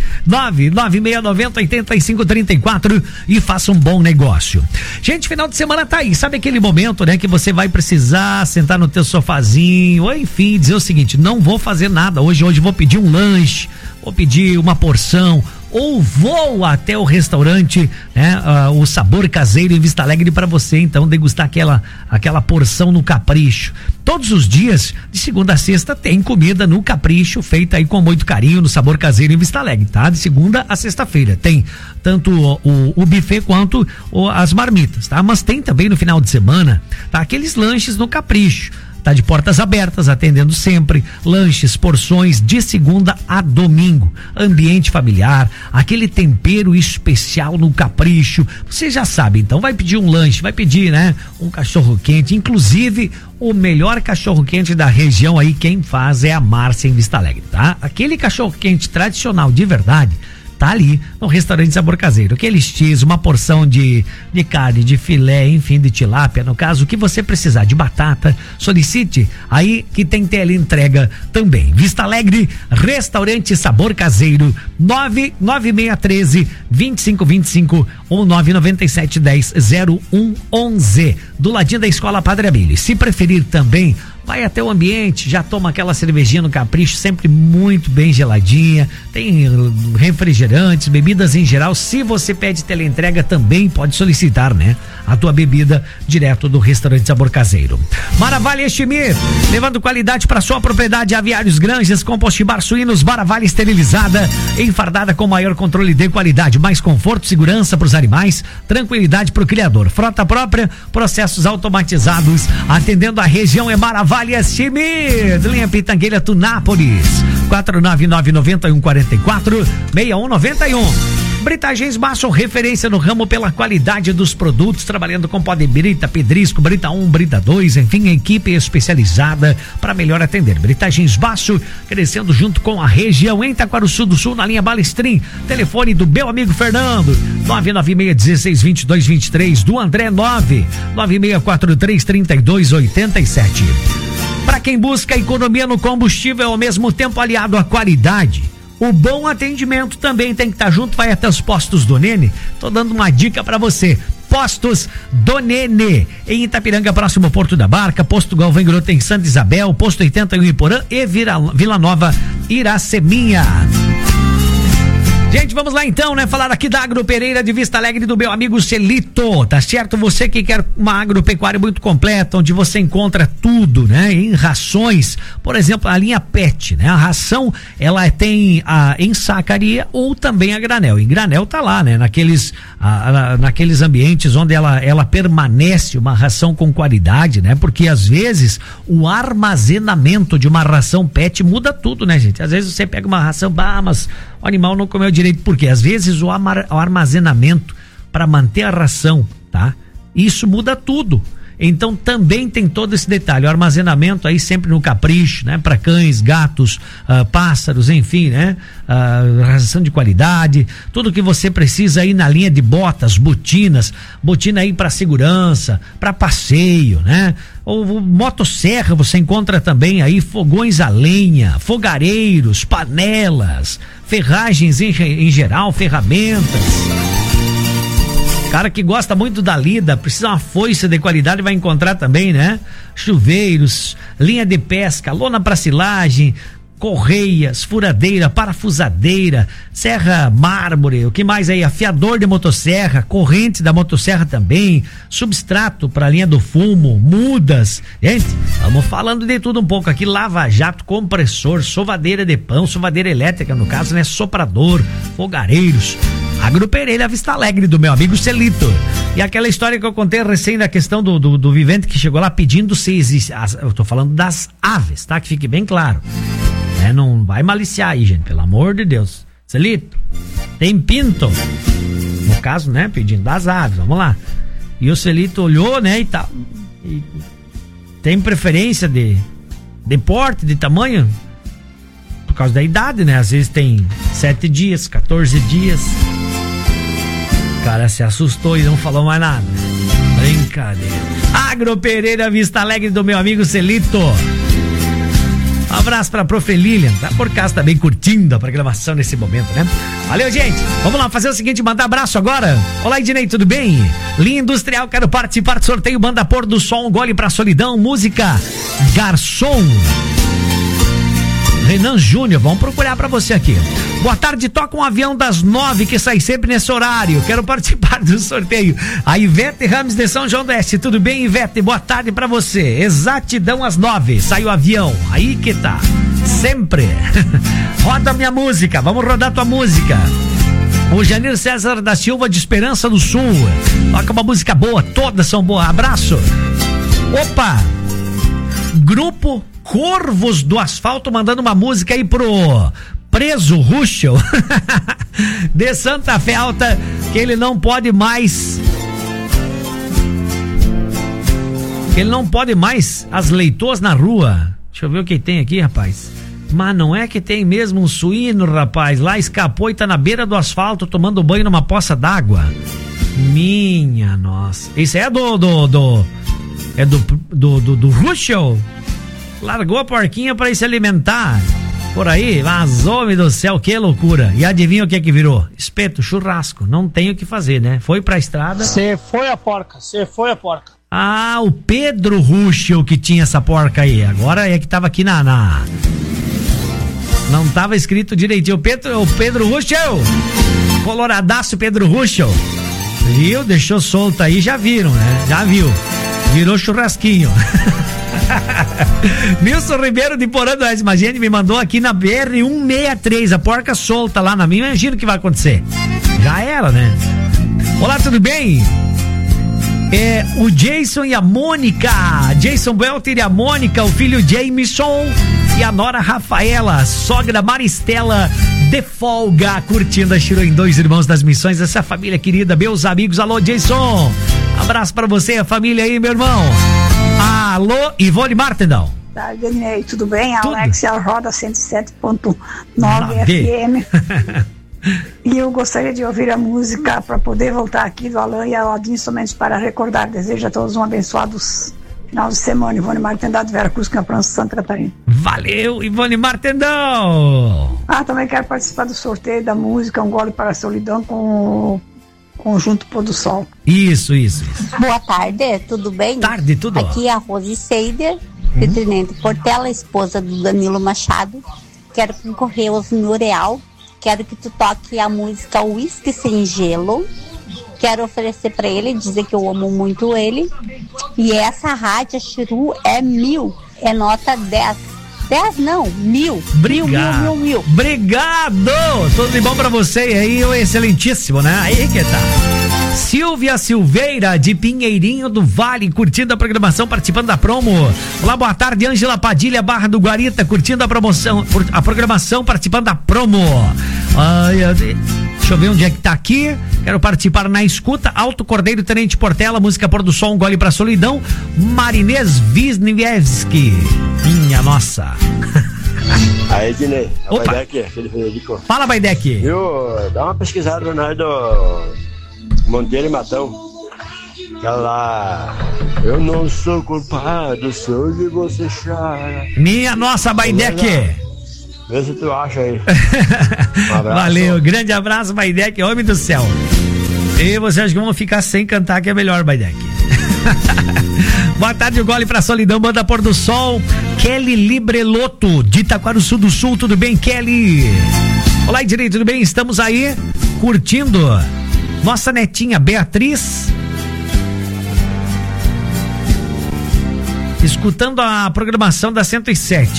99690-8534 e faça um bom negócio. Gente, final de semana tá aí, sabe aquele momento, né, que você vai precisar sentar no teu sofazinho, ou enfim, dizer o seguinte: não vou fazer nada hoje vou pedir um lanche, vou pedir uma porção, ou vou até o restaurante, né, o Sabor Caseiro em Vista Alegre, para você então degustar aquela porção no Capricho. Todos os dias, de segunda a sexta, tem comida no Capricho, feita aí com muito carinho no Sabor Caseiro em Vista Alegre, tá? De segunda a sexta-feira. Tem tanto o buffet quanto as marmitas, tá? Mas tem também no final de semana, tá? Aqueles lanches no Capricho. Tá de portas abertas, atendendo sempre, lanches, porções de segunda a domingo, ambiente familiar, aquele tempero especial no Capricho. Você já sabe, então vai pedir um lanche, vai pedir, né, um cachorro quente, inclusive o melhor cachorro quente da região aí, quem faz é a Márcia em Vista Alegre, tá? Aquele cachorro quente tradicional de verdade tá ali no restaurante Sabor Caseiro. Aquele X, uma porção de carne, de filé, enfim, de tilápia, no caso, o que você precisar, de batata, solicite aí que tem teleentrega também. Vista Alegre, restaurante Sabor Caseiro, 99613-2525 ou 99710-0111, do ladinho da Escola Padre Abílio. Se preferir também, vai até o ambiente, já toma aquela cervejinha no Capricho, sempre muito bem geladinha, tem refrigerantes, bebidas em geral. Se você pede teleentrega, também pode solicitar, né, a tua bebida direto do restaurante Sabor Caseiro. Maravalha Estimir, levando qualidade para sua propriedade. Aviários Granjas, compost bar suínos, Maravalha esterilizada, enfardada com maior controle de qualidade, mais conforto, segurança para os animais, tranquilidade para o criador. Frota própria, processos automatizados, atendendo a região é Maravalha Estimir, linha Pitangueira Tunápolis, 499-9144-6191. Britagens Basso, referência no ramo pela qualidade dos produtos, trabalhando com pó de brita, pedrisco, brita 1, brita 2, enfim, equipe especializada para melhor atender. Britagens Basso, crescendo junto com a região em Taquarussu do Sul, na linha Balestrin. Telefone do meu amigo Fernando, 996-16-22-23, do André 99643-3287. Para quem busca economia no combustível, ao mesmo tempo aliado à qualidade, o bom atendimento também tem que estar junto. Vai até os postos do Nene. Tô dando uma dica para você. Postos do Nene, em Itapiranga, próximo ao Porto da Barca, Posto Galvão Grota em Santa Isabel, Posto 81 em Porã e Vila Nova, Iraceminha. Gente, vamos lá então, né? Falar aqui da Agropereira de Vista Alegre do meu amigo Celito, tá certo? Você que quer uma agropecuária muito completa, onde você encontra tudo, né? Em rações, por exemplo, a linha PET, né? A ração, ela tem em sacaria ou também a granel. Em granel tá lá, né? Naqueles ambientes onde ela permanece uma ração com qualidade, né? Porque às vezes o armazenamento de uma ração PET muda tudo, né, gente? Às vezes você pega uma ração, mas o animal não comeu direito, porque às vezes o armazenamento para manter a ração, tá? Isso muda tudo. Então também tem todo esse detalhe, o armazenamento aí sempre no capricho, né? Para cães, gatos, pássaros, enfim, né? Ração de qualidade, tudo que você precisa aí na linha de botas, botina aí para segurança, para passeio, né? Ou motosserra, você encontra também aí fogões a lenha, fogareiros, panelas, ferragens em geral, ferramentas. Cara que gosta muito da lida, precisa uma foice de qualidade, vai encontrar também, né? Chuveiros, linha de pesca, lona para silagem, correias, furadeira, parafusadeira, serra mármore, o que mais aí? Afiador de motosserra, corrente da motosserra também, substrato para a linha do fumo, mudas. Gente, vamos falando de tudo um pouco aqui, lava-jato, compressor, sovadeira de pão, sovadeira elétrica no caso, né? Soprador, fogareiros. Agropereira Vista Alegre do meu amigo Celito. E aquela história que eu contei recém da questão do vivente que chegou lá pedindo se existe, eu tô falando das aves, tá? Que fique bem claro. Não vai maliciar aí, gente, pelo amor de Deus. Celito, tem pinto. No caso, né, pedindo das aves, vamos lá. E o Celito olhou, né, e tal. E tem preferência de porte, de tamanho? Por causa da idade, né? Às vezes tem 7 dias, 14 dias. O cara se assustou e não falou mais nada. Brincadeira. Agropereira Vista Alegre do meu amigo Celito. Um abraço pra Prof. Lilian, tá por casa também curtindo a programação nesse momento, né? Valeu, gente. Vamos lá fazer o seguinte, mandar abraço agora. Olá, Ednei, tudo bem? Linha Industrial, quero participar do sorteio Banda Pôr do Sol, um gole pra solidão, música Garçom. Renan Júnior, vamos procurar pra você aqui. Boa tarde, toca um avião das 9 que sai sempre nesse horário. Quero participar do sorteio. A Ivete Ramos de São João do Oeste. Tudo bem, Ivete? Boa tarde pra você. Exatidão às 9. Sai o avião. Aí que tá. Sempre. Roda minha música. Vamos rodar tua música. O Janir César da Silva de Esperança do Sul. Toca uma música boa. Todas são boas. Abraço. Opa. Grupo Corvos do Asfalto mandando uma música aí pro Preso Ruschel de Santa Fé Alta, que ele não pode mais as leitoas na rua. Deixa eu ver o que tem aqui, rapaz. Mas não é que tem mesmo um suíno, rapaz, lá escapou e tá na beira do asfalto tomando banho numa poça d'água. Minha nossa. Isso é do Ruschel. Largou a porquinha para ir se alimentar por aí, mas homem do céu, que loucura. E adivinha o que virou? Espeto, churrasco, não tem o que fazer, né? Foi pra estrada. Você foi a porca. Ah, o Pedro Ruschel que tinha essa porca aí, agora é que tava aqui não tava escrito direitinho, o Pedro Ruschel, coloradaço Pedro Ruschel, viu? Deixou solto aí, já viram, né? Já viu, virou churrasquinho. Nilson Ribeiro de Porã do Oeste, mas gente me mandou aqui na BR-163, a porca solta lá na minha, imagina o que vai acontecer. Já era, né? Olá, tudo bem? O Jason e a Mônica, Jason Belter e a Mônica, o filho Jameson e a nora Rafaela, sogra Maristela de folga, curtindo a Chiru em Dois Irmãos das Missões, essa família querida, meus amigos. Alô, Jason, abraço pra você, a família aí, meu irmão. Alô, Ivone Martendal. Tarde, Ney, tudo bem? Tudo. Alexia Roda 107.9 FM. E eu gostaria de ouvir a música para poder voltar aqui do Alain e a Odin, somente para recordar. Desejo a todos um abençoado final de semana. Ivone Martendal de Vera Cruz, Campo França, Santa Catarina. Valeu, Ivone Martendal. Também quero participar do sorteio da música Um Gole para a Solidão com o Conjunto Pôr do Sol. Isso. Boa tarde, tudo bem? Tarde, tudo. Aqui é a Rose Seider, Petrinente Portela, esposa do Danilo Machado. Quero concorrer aos Noreal, quero que tu toque a música Whisky Sem Gelo. Quero oferecer pra ele, dizer que eu amo muito ele. E essa rádio, a Chiru, é 1000. É nota 10. 10 não, 1000. Obrigado. Mil. Obrigado! Tudo de bom pra você aí, o excelentíssimo, né? Aí que tá. Silvia Silveira, de Pinheirinho do Vale, curtindo a programação, participando da promo. Olá, boa tarde, Ângela Padilha, Barra do Guarita, curtindo a programação, participando da promo. Deixa eu ver onde é que tá aqui. Quero participar na escuta. Alto Cordeiro, Tenente Portela, música Pôr do Sol, um gole pra solidão. Marinês Wisniewski. Minha nossa. Aí, Dinei, a Baidec, filho Frederico. Fala, Baidec. Dá uma pesquisada no Ronaldo Monteiro e Matão. Aquela lá. Eu não sou culpado, sou de você chora. Minha nossa, Baidec. Vê se tu acha aí. Um abraço. Valeu, grande abraço, Baidec, homem do céu. E vocês acham que vão ficar sem cantar, que é melhor, Baidec. Boa tarde, o gole pra solidão, banda Pôr do Sol. Kelly Libreloto, de Itaquaruçu do Sul, tudo bem, Kelly? Olá, Ednei, tudo bem? Estamos aí curtindo nossa netinha Beatriz, escutando a programação da 107.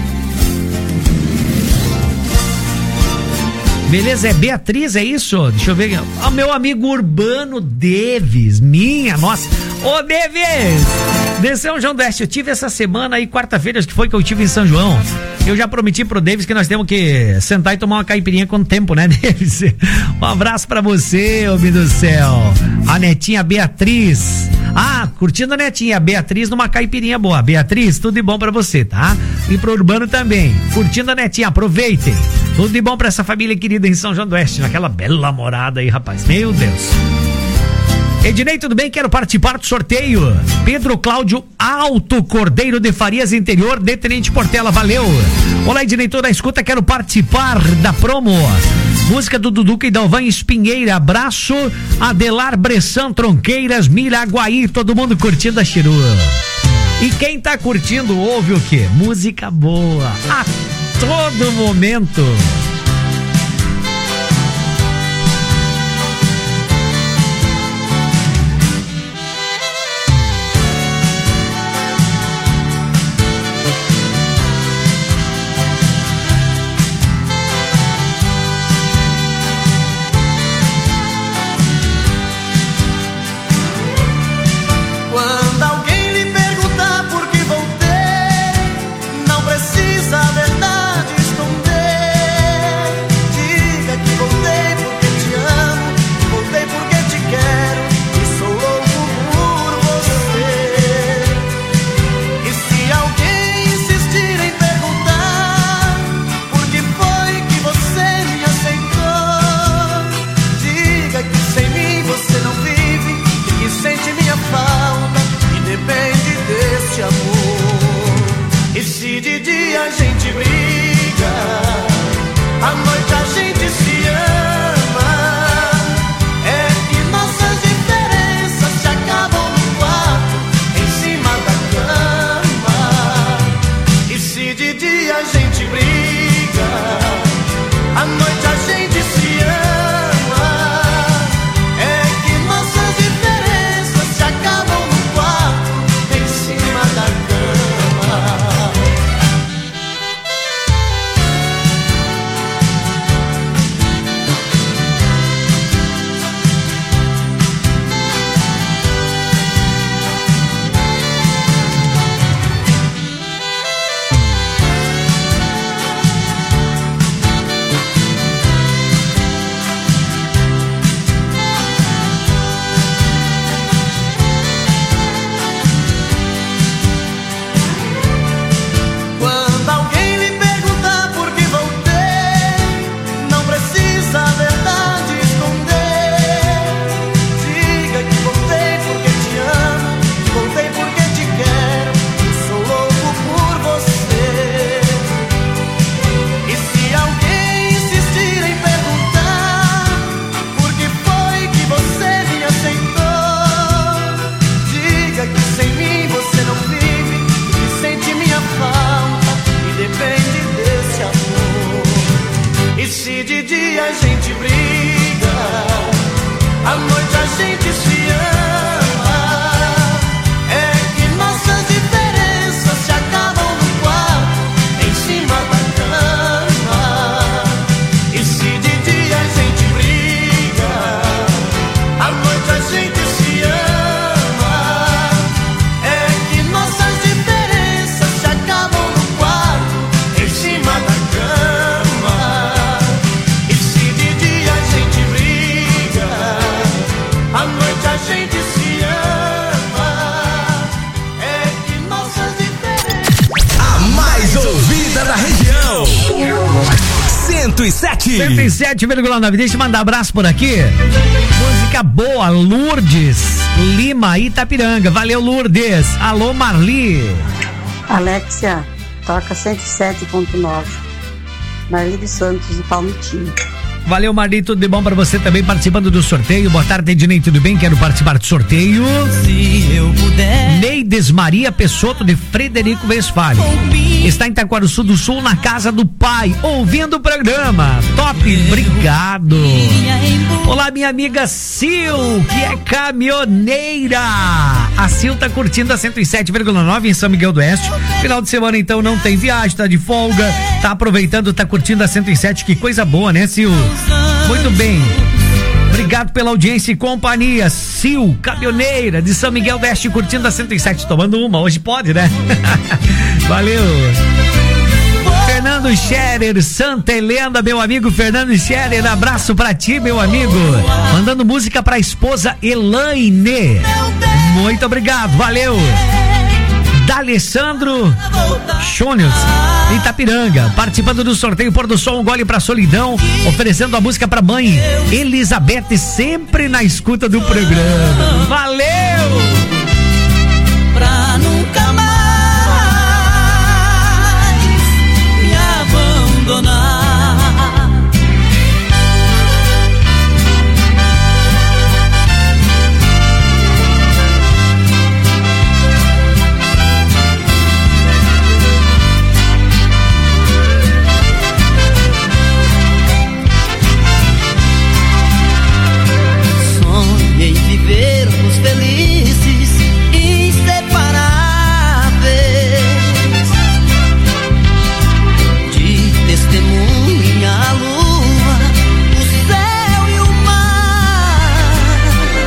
Beleza, é Beatriz, é isso? Deixa eu ver. O meu amigo Urbano Deves, minha nossa. Ô, Deves! De São João do Oeste, eu tive essa semana aí, quarta-feira, acho que foi que eu tive em São João. Eu já prometi pro Deves que nós temos que sentar e tomar uma caipirinha com o tempo, né, Deves? Um abraço pra você, homem do céu. A netinha Beatriz. Curtindo a netinha Beatriz numa caipirinha boa. Beatriz, tudo de bom pra você, tá? E pro Urbano também. Curtindo a netinha, aproveitem. Tudo de bom pra essa família querida em São João do Oeste, naquela bela morada aí, rapaz. Meu Deus. Ednei, tudo bem? Quero participar do sorteio. Pedro Cláudio Alto Cordeiro de Farias Interior, de Tenente Portela, valeu. Olá, Ednei, toda a escuta, quero participar da promo. Música do Duduca e Dalvan Espinheira, abraço. Adelar Bressan, Tronqueiras, Miraguaí, todo mundo curtindo a Chiru. E quem tá curtindo ouve o quê? Música boa, a todo momento. Não precisa a verdade esconder. 107. 107,9. Deixa eu mandar abraço por aqui. Música boa, Lourdes Lima, Itapiranga. Valeu, Lourdes. Alô, Marli. Alexia, toca 107.9. Marli dos Santos de Palmitinho. Valeu, Marli, tudo de bom pra você também participando do sorteio. Boa tarde, Ednei, tudo bem? Quero participar do sorteio. Se eu puder. Neides Maria Pessotto de Frederico Westphalen. Está em Itaquaruçu do Sul, na casa do pai, ouvindo o programa. Top, obrigado. Olá, minha amiga Sil, que é caminhoneira. A Sil tá curtindo a 107,9 em São Miguel do Oeste. Final de semana, então, não tem viagem, tá de folga. Tá aproveitando, tá curtindo a 107. Que coisa boa, né, Sil? Muito bem. Obrigado pela audiência e companhia. Sil, caminhoneira de São Miguel do Oeste, curtindo a 107, tomando uma. Hoje pode, né? Valeu. Fernando Scherer, Santa Helena, meu amigo Fernando Scherer, abraço pra ti, meu amigo. Mandando música pra esposa Elaine. Muito obrigado, valeu. D'Alessandro Chônios, Itapiranga, participando do sorteio Pôr do Sol, um gole pra solidão, oferecendo a música pra mãe Elizabeth, sempre na escuta do programa. Valeu! Pra nunca mais me abandonar. Vivermos felizes, inseparáveis, de testemunha a lua, o céu e o mar.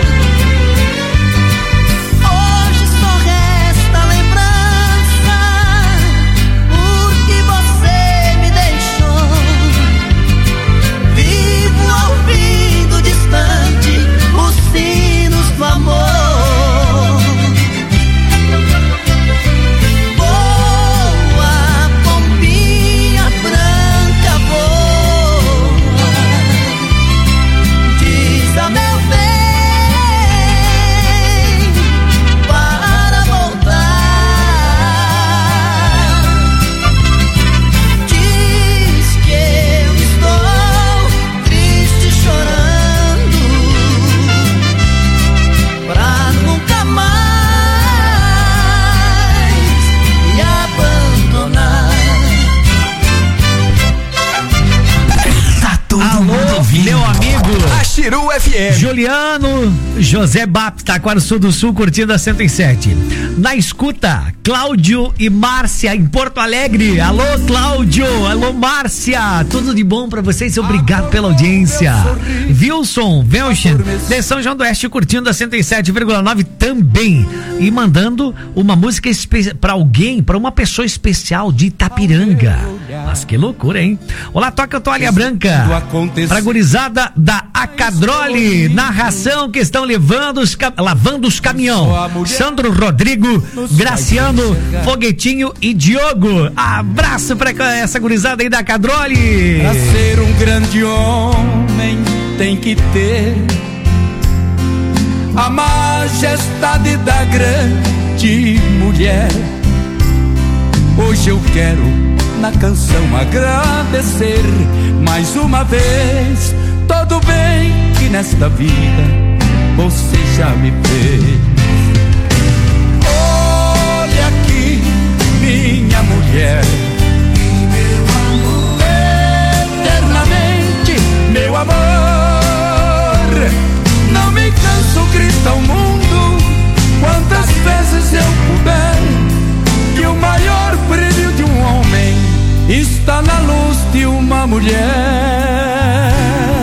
Hoje só resta lembrança, porque você me deixou. Vivo ouvindo distante os sinos do amor. Voa, pombinha branca, voa, diz a meu bem para voltar. Diz que eu estou triste, chorando, pra nunca mais me abandonar. Tá todo mundo Alô, ouvindo. meu amigo A Chiru FM. Juliano José Baptista, Taquaruçu do Sul, curtindo a 107. Na escuta, Cláudio e Márcia em Porto Alegre. Alô, Cláudio. Alô, Márcia. Tudo de bom pra vocês. Obrigado pela audiência. Wilson Velchen de São João do Oeste, curtindo a 107,9 também. E mandando uma música pra alguém, pra uma pessoa especial de Itapiranga. Mas que loucura, hein? Olá, toca Toalha Branca pra gurizada da Acadrole. Narração que estão lavando os caminhão. Sandro Rodrigo, Graciano, Foguetinho e Diogo. Abraço pra essa gurizada aí da Acadrole. Pra ser um grande homem tem que ter a majestade da grande mulher. Hoje eu quero na canção agradecer mais uma vez todo bem que nesta vida você já me fez. Olha aqui, minha mulher, eternamente, meu amor. Não me canso, grita ao mundo, quantas vezes eu puder, que o maior brilho de um homem está na luz de uma mulher.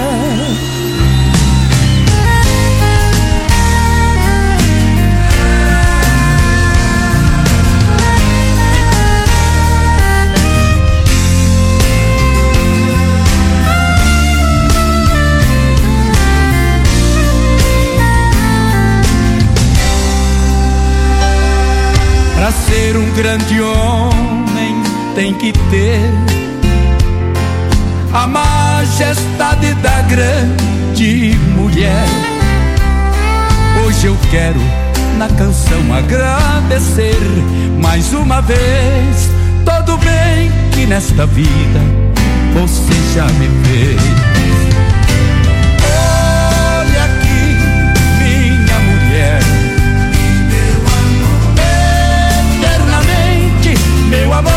Pra ser um grande homem tem que ter a majestade da grande mulher. Hoje eu quero na canção agradecer mais uma vez todo o bem que nesta vida você já me fez. Olha aqui, minha mulher, eternamente meu amor.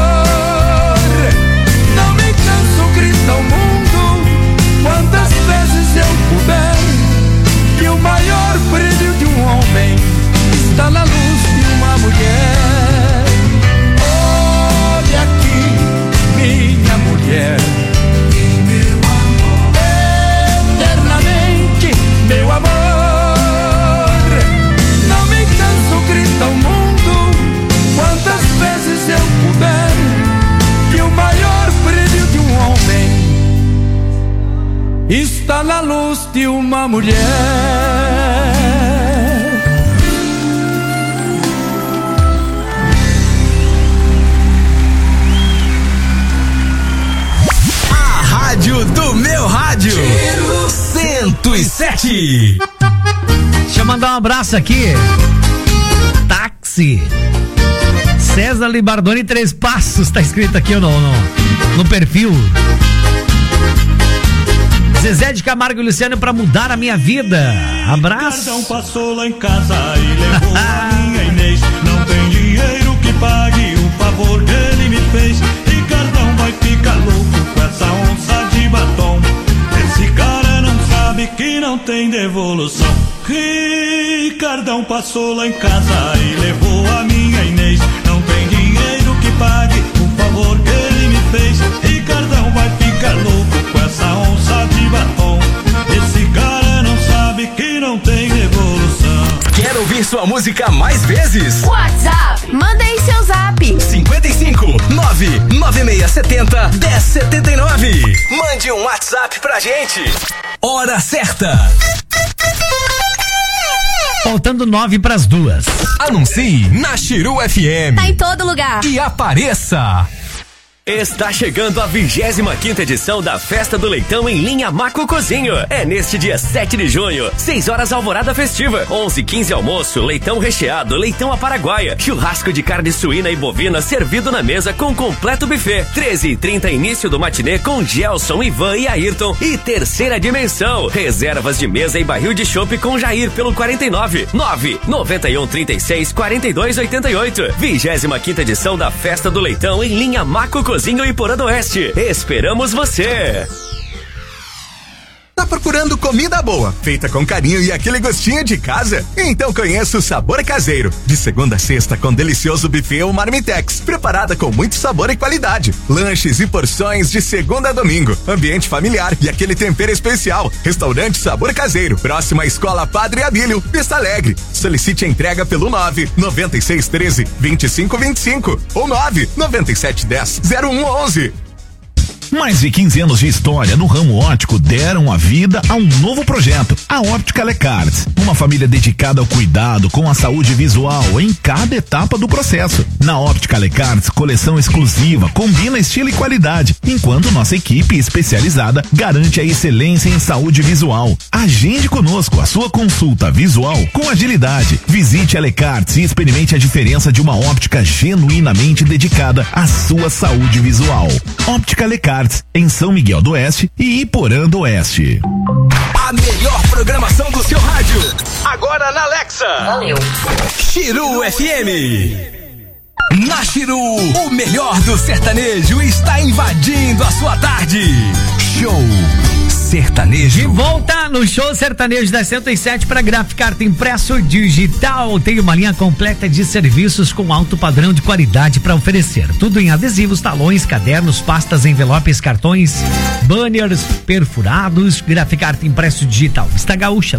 Não me canso, grita ao mundo quantas vezes eu puder, que o maior brilho de um homem está na luz de uma mulher. Olha aqui, minha mulher, eternamente meu amor. Não me canso, grita ao mundo quantas vezes eu puder, que o maior brilho de um homem está na luz de uma mulher. Rádio do meu rádio 107. Deixa eu mandar um abraço aqui. Táxi César Libardoni 3 Passos, tá escrito aqui no perfil. Zezé de Camargo e Luciano pra mudar a minha vida. Abraço. Cardão passou lá em casa e levou a minha Inês. Não tem dinheiro que pague o favor que ele me fez. Ricardão vai ficar louco com essa onça de batom. Esse cara não sabe que não tem devolução. Ricardão passou lá em casa e levou a minha Inês. Não tem dinheiro que pague o favor que ele me fez. Ricardão vai ficar louco com essa onça de batom. Esse cara não sabe que não tem devolução. Quer ouvir sua música mais vezes? WhatsApp, manda aí seu zap. 55 99670 1079. Mande um WhatsApp pra gente. Hora certa. Faltando 9:02. Anuncie na Chiru FM. Tá em todo lugar. E apareça. Está chegando a 25ª edição da Festa do Leitão em linha Maco Cozinho. É neste dia 7 de junho, 6 horas alvorada festiva, 11h15 almoço, leitão recheado, leitão à paraguaia, churrasco de carne suína e bovina servido na mesa com completo buffet, 13h30 início do matinê com Gelson, Ivan e Ayrton e terceira dimensão, reservas de mesa e barril de chopp com Jair pelo 49 991 36 42 88. 25ª edição da Festa do Leitão em linha Maco Cozinho e Porã do Oeste. Esperamos você! Tá procurando comida boa, feita com carinho e aquele gostinho de casa? Então conheça o Sabor Caseiro. De segunda a sexta com delicioso buffet ou marmitex, preparada com muito sabor e qualidade. Lanches e porções de segunda a domingo. Ambiente familiar e aquele tempero especial. Restaurante Sabor Caseiro, próxima à Escola Padre Abílio, Vista Alegre. Solicite a entrega pelo 99613 2525 ou 99710 0111. Mais de 15 anos de história no ramo óptico deram a vida a um novo projeto, a Óptica Lecarts. Uma família dedicada ao cuidado com a saúde visual em cada etapa do processo. Na Óptica Lecarts, coleção exclusiva, combina estilo e qualidade, enquanto nossa equipe especializada garante a excelência em saúde visual. Agende conosco a sua consulta visual com agilidade. Visite a Lecarts e experimente a diferença de uma óptica genuinamente dedicada à sua saúde visual. Óptica Lecarts, em São Miguel do Oeste e Iporã do Oeste. A melhor programação do seu rádio, agora na Alexa. Valeu. Chiru FM. Na Chiru, o melhor do sertanejo está invadindo a sua tarde. Show Sertanejo. De volta no Show Sertanejo da 107 para Graficarte Impresso Digital. Tem uma linha completa de serviços com alto padrão de qualidade para oferecer. Tudo em adesivos, talões, cadernos, pastas, envelopes, cartões, banners perfurados. Graficarte Impresso Digital. Está Gaúcha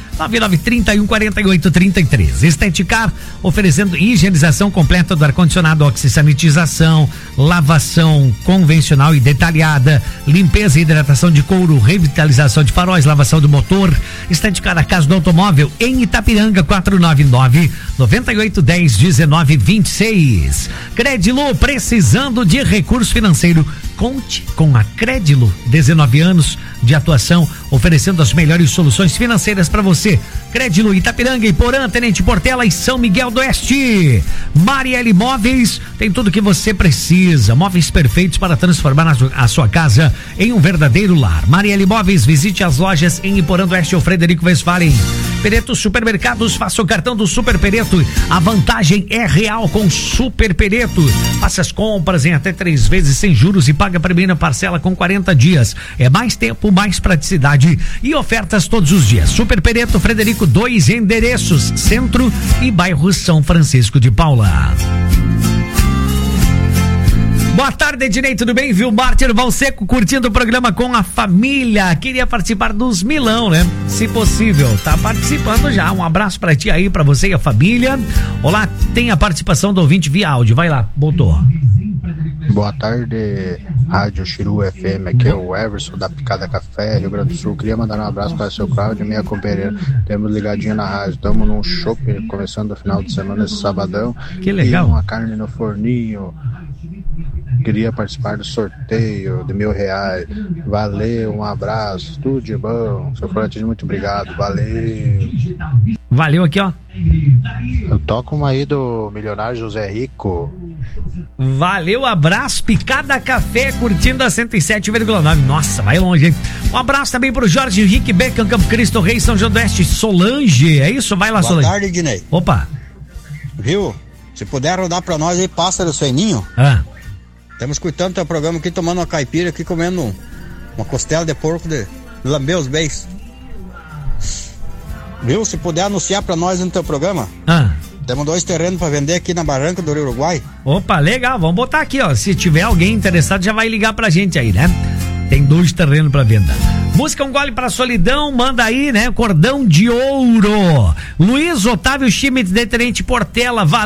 999314833. Esteticar, oferecendo higienização completa do ar-condicionado, oxisanitização, lavação convencional e detalhada, limpeza e hidratação de couro, revitalização de faróis, lavação do motor. Esteticar, a Casa do Automóvel, em Itapiranga, 499-9810-1926. Credilu, precisando de recurso financeiro, Conte com a Crédilo, 19 anos de atuação, oferecendo as melhores soluções financeiras para você. Crédilo Itapiranga, Iporã, Tenente Portela e São Miguel do Oeste. Marielle Móveis tem tudo que você precisa. Móveis perfeitos para transformar a sua casa em um verdadeiro lar. Marielle Móveis, visite as lojas em Iporã do Oeste ou Frederico Westphalen. Pereto Supermercados, faça o cartão do Super Pereto. A vantagem é real com Super Pereto. Faça as compras em até 3 vezes sem juros e paga a primeira parcela com 40 dias. É mais tempo, mais praticidade e ofertas todos os dias. Super Pereto, Frederico, 2 endereços, Centro e bairro São Francisco de Paula. Boa tarde, Ednei, tudo bem? Vilmar Valseco curtindo o programa com a família. Queria participar dos Milão, né? Se possível, tá participando já. Um abraço pra ti aí, pra você e a família. Olá, tem a participação do ouvinte via áudio. Vai lá, botou. Boa tarde, Rádio Chiru FM, aqui é o Everson da Picada Café, Rio Grande do Sul. Queria mandar um abraço para o seu Cláudio e minha companheira. Temos ligadinho na rádio, estamos num shopping começando o final de semana, esse sabadão. Que legal. E uma carne no forninho. Queria participar do sorteio de R$1.000. Valeu, um abraço, tudo de bom. Seu Florentino, muito obrigado, valeu. Valeu aqui, ó. Eu toco uma aí do milionário José Rico. Valeu, abraço, Picada Café, curtindo a 107,9. Nossa, vai longe, hein? Um abraço também pro Jorge Henrique Beckham, Campo Cristo Rei, São João do Oeste, Solange, é isso? Vai lá, Boa Solange. Boa tarde, Dinei. Opa. Viu? Se puder rodar pra nós aí, Pássaro Sueninho. Estamos escutando teu programa aqui, tomando uma caipira aqui, comendo uma costela de porco de lamber os beis. Viu? Se puder anunciar pra nós no teu programa. Temos 2 terrenos pra vender aqui na Barranca do Rio Uruguai. Opa, legal, vamos botar aqui, ó. Se tiver alguém interessado, já vai ligar pra gente aí, né? Tem 2 terrenos pra venda. Música Um Gole pra Solidão, manda aí, né? Cordão de Ouro. Luiz Otávio Schmidt, de Tenente Portela,